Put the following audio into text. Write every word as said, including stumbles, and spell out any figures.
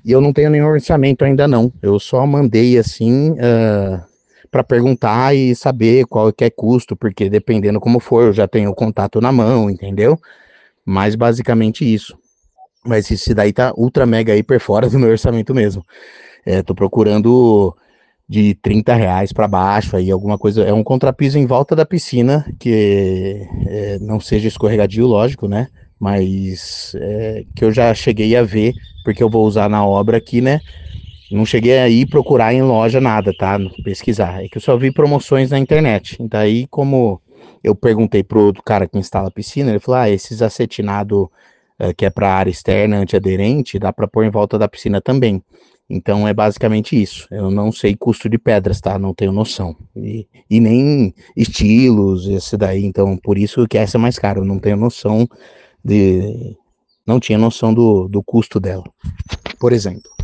E eu não tenho nenhum orçamento ainda não. Eu só mandei assim uh, para perguntar e saber qual que é custo, porque dependendo como for, eu já tenho o contato na mão, entendeu? Mas basicamente isso. Mas esse daí tá ultra mega hiper fora do meu orçamento mesmo. É, tô procurando de trinta reais para baixo aí, alguma coisa. É um contrapiso em volta da piscina, que é, não seja escorregadio, lógico, né? Mas é, que eu já cheguei a ver, porque eu vou usar na obra aqui, né? Não cheguei a ir procurar em loja nada, tá? Pesquisar. É que eu só vi promoções na internet. Então aí, como eu perguntei pro outro cara que instala a piscina, ele falou: ah, esses acetinado eh, que é para área externa, antiaderente, dá para pôr em volta da piscina também. Então é basicamente isso. Eu não sei custo de pedras, tá? Não tenho noção. E, e nem estilos, esse daí. Então, por isso que essa é mais cara. Eu não tenho noção de. Não tinha noção do, do custo dela, por exemplo.